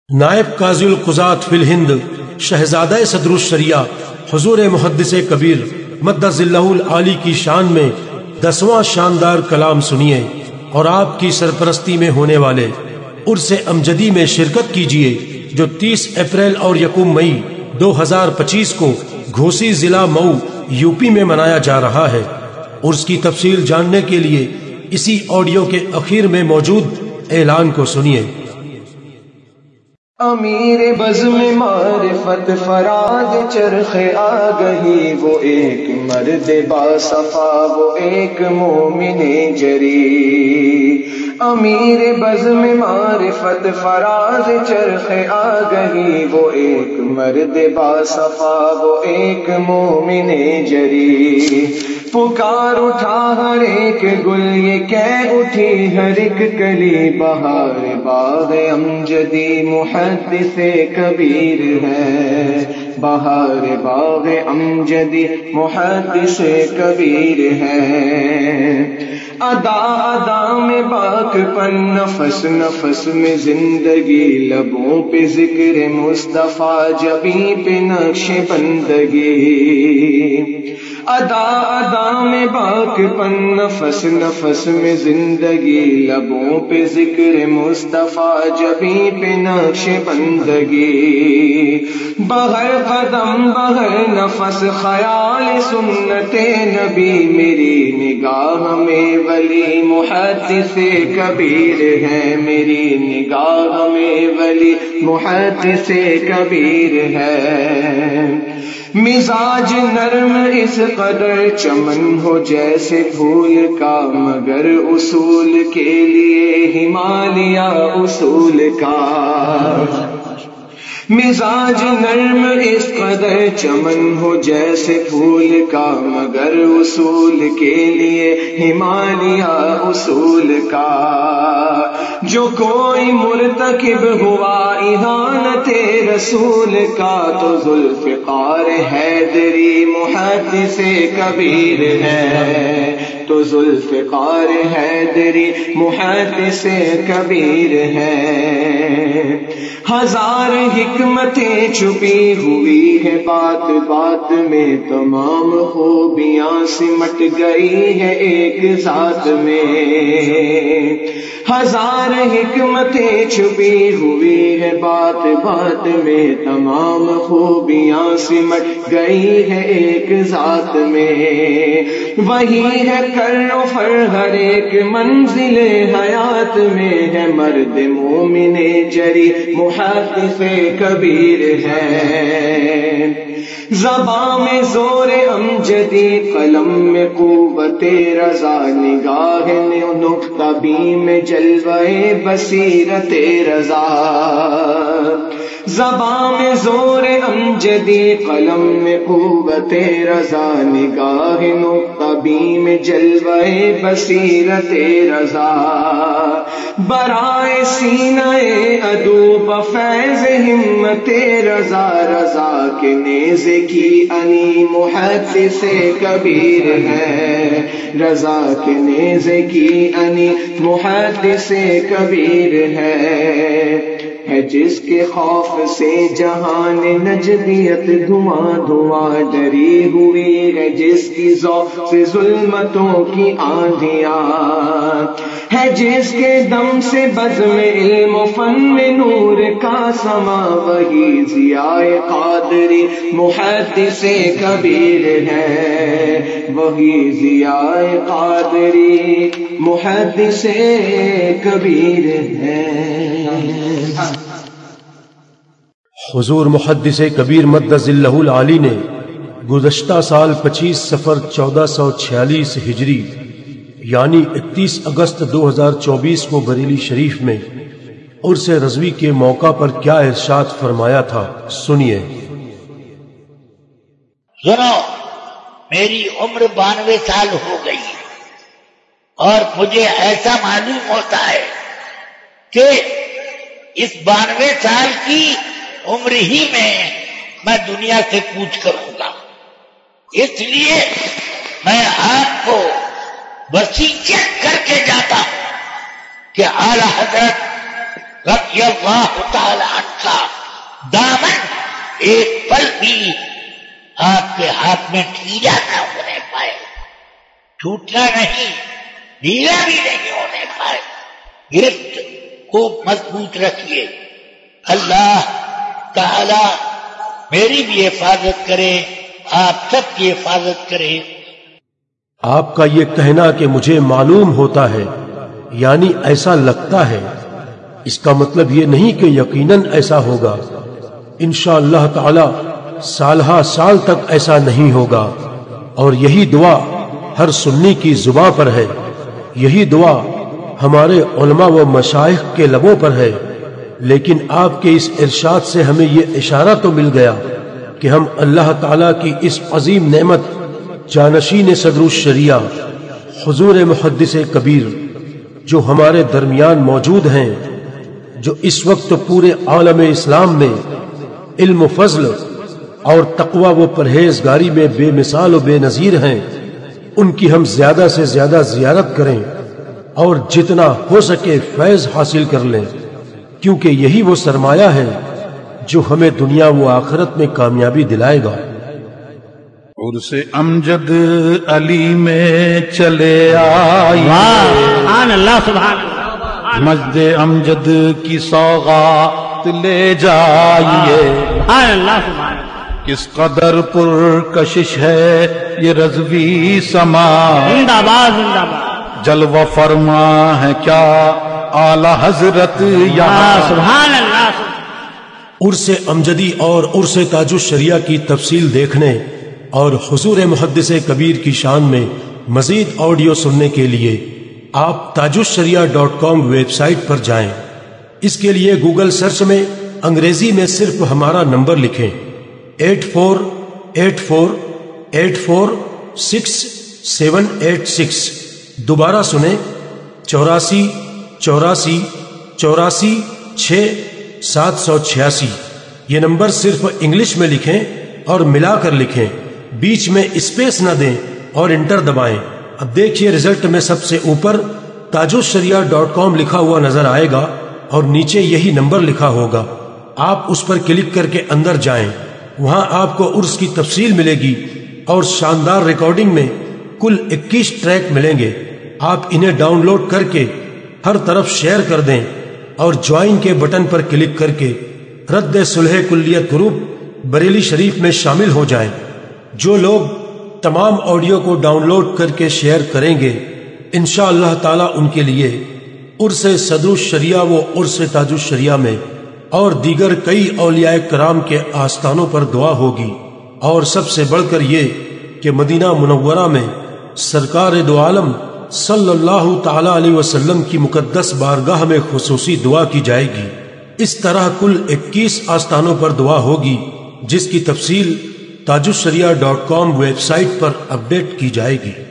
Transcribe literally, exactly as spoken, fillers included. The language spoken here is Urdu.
نائب قاضی القضات فی الہند شہزادہ صدر الشریعہ حضور محدث کبیر مدظ اللہ العالی کی شان میں دسواں شاندار کلام سنیے اور آپ کی سرپرستی میں ہونے والے عرس امجدی میں شرکت کیجیے جو تیس اپریل اور یکم مئی دو ہزار پچیس کو گھوسی ضلع مئو یوپی میں منایا جا رہا ہے۔ عرس کی تفصیل جاننے کے لیے اسی آڈیو کے اخیر میں موجود اعلان کو سنیے۔ امیر بزم معرفت فراز چرخ آگہی، وہ ایک مرد با صفا وہ ایک مومن جری۔ امیر بزم معرفت فراز چرخ آگہی، وہ ایک مرد با صفا وہ ایک مومن جری۔ پکار اٹھا ہر ایک گل یہ کہہ اٹھی ہر ایک کلی، بہار باغ امجدی محدث کبیر ہے، بہار باغ امجدی محدث کبیر ہے۔ ادا ادا میں باک پن نفس نفس میں زندگی، لبوں پہ ذکر مصطفیٰ جبیں پہ نقش بندگی۔ ادا ادا میں باک پن نفس نفس میں زندگی، لبوں پہ ذکر مصطفیٰ جبیں پہ نقش بندگی۔ بغیر قدم بغیر نفس خیال سنت نبی، میری نگاہ میں ولی محدث کبیر ہے، میری نگاہ میں ولی محدث کبیر ہے۔ مزاج نرم اس قدر چمن ہو جیسے پھول کا، مگر اصول کے لیے ہمالیہ اصول کا۔ مزاج نرم اس قدر چمن ہو جیسے پھول کا، مگر اصول کے لیے ہمالیہ اصول کا۔ جو کوئی مرتکب ہوا اہانت رسول کا، تو ذوالفقار حیدری محدث کبیر ہے، تو ذوالفقار حیدری محدث کبیر ہے۔ ہزار حکمتیں چھپی ہوئی ہے بات بات میں، تمام خوبیاں سمٹ گئی ہے ایک ذات میں۔ ہزار حکمتیں چھپی ہوئی ہے بات بات میں، تمام خوبیاں سمٹ گئی ہے ایک ذات میں۔ وہی ہے کر و فر ہر ایک منزل حیات میں، ہے مرد مومن جری محدث کبیر ہے۔ زباں میں زور امجدی، قلم میں قوت رضا، نگاہ نقطہ بین میں جلوہ بصیرت رضا۔ زباں میں زور امجدی، قلم میں قوت رضا، نگاہ نقطہ بین میں جلوہ بصیرت رضا۔ برائے سینہ عدو بفیض ہمت رضا، رضا کے نیزے کی انی محدث کبیر ہے، رضا کے نیزے کی انی محدث کبیر ہے۔ ہے جس کے خوف سے جہان نجدیت دھواں دھواں ڈری ہوئی، ہے جس کی ذوق سے ظلمتوں کی آندھیاں، ہے جس کے دم سے بزم علم و فن میں نور کا سما، وہی ضیاء قادری محدث کبیر ہے، وہی ضیاء قادری محدث کبیر ہے۔ حضور محدث کبیر مدظ اللہ العالی نے گزشتہ سال پچیس سفر چودہ سو چھیالیس ہجری یعنی اکتیس اگست دو ہزار چوبیس کو بریلی شریف میں عرس رضوی کے موقع پر کیا ارشاد فرمایا تھا، سنیے۔ سنو، میری عمر بانوے سال ہو گئی اور مجھے ایسا معلوم ہوتا ہے کہ اس بانوے سال کی عمر ہی میں میں دنیا سے کوچ کروں گا، اس لیے میں آپ کو وصیت کر کے جاتا ہوں کہ اعلی حضرت رضی اللہ تعالی عنہ دامن ایک پل بھی آپ کے ہاتھ میں ڈھیلا نہ ہونے پائے، ٹوٹنا نہیں، ڈھیلا بھی نہیں ہونے پائے، گرفت کو مضبوط رکھیے۔ اللہ تعالی میری بھی حفاظت کرے، آپ سب کی حفاظت کرے۔ آپ کا یہ کہنا کہ مجھے معلوم ہوتا ہے، یعنی ایسا لگتا ہے، اس کا مطلب یہ نہیں کہ یقیناً ایسا ہوگا۔ انشاءاللہ تعالی سالہ سال تک ایسا نہیں ہوگا، اور یہی دعا ہر سنی کی زباں پر ہے، یہی دعا ہمارے علماء و مشائخ کے لبوں پر ہے۔ لیکن آپ کے اس ارشاد سے ہمیں یہ اشارہ تو مل گیا کہ ہم اللہ تعالی کی اس عظیم نعمت جانشین صدر الشریعہ حضور محدث کبیر جو ہمارے درمیان موجود ہیں، جو اس وقت پورے عالم اسلام میں علم و فضل اور تقوی و پرہیزگاری میں بے مثال و بے نظیر ہیں، ان کی ہم زیادہ سے زیادہ زیارت کریں اور جتنا ہو سکے فیض حاصل کر لیں، کیونکہ یہی وہ سرمایہ ہے جو ہمیں دنیا و آخرت میں کامیابی دلائے گا۔ عرس امجد علی میں چلے آئیے، سبحان اللہ سبحان اللہ، مجد امجد کی سوغات لے جائیے۔ سبحان اللہ سبحان اللہ، کس قدر پرکشش ہے یہ رضوی سما، زندہ باد زندہ باد، جلوہ فرما ہے کیا اعلی حضرت یہاں۔ سبحان اللہ۔ عرس امجدی اور عرس تاج الشریعہ کی تفصیل دیکھنے اور حضور محدث کبیر کی شان میں مزید آڈیو سننے کے لیے آپ Taj al-Shariah dot com website پر جائیں۔ اس کے لیے گوگل سرچ میں انگریزی میں صرف ہمارا نمبر لکھیں، eight four eight four eight four six seven eight six. دوبارہ سنیں، چوراسی چوراسی چوراسی چھ سات سو چھیاسی۔ یہ نمبر صرف انگلش میں لکھیں اور ملا کر لکھیں، بیچ میں اسپیس نہ دیں اور انٹر دبائیں۔ اب دیکھیے رزلٹ میں سب سے اوپر تاج الشریعہ ڈاٹ کام لکھا ہوا نظر آئے گا اور نیچے یہی نمبر لکھا ہوگا۔ آپ اس پر کلک کر کے اندر جائیں، وہاں آپ کو عرس کی تفصیل ملے گی اور شاندار ریکارڈنگ میں کل اکیس ٹریک ملیں گے۔ آپ انہیں ڈاؤن لوڈ کر کے ہر طرف شیئر کر دیں اور جوائن کے بٹن پر کلک کر کے رد صلح کلیت گروپ بریلی شریف میں شامل ہو جائیں۔ جو لوگ تمام آڈیو کو ڈاؤن لوڈ کر کے شیئر کریں گے، انشاءاللہ تعالی ان کے لیے عرس صدر الشریعہ و عرس تاج الشریعہ میں اور دیگر کئی اولیاء کرام کے آستانوں پر دعا ہوگی، اور سب سے بڑھ کر یہ کہ مدینہ منورہ میں سرکار دو عالم صلی اللہ تعالی علیہ وسلم کی مقدس بارگاہ میں خصوصی دعا کی جائے گی۔ اس طرح کل اکیس آستانوں پر دعا ہوگی، جس کی تفصیل Taj al-Shariah dot com website update اپڈیٹ کی جائے گی۔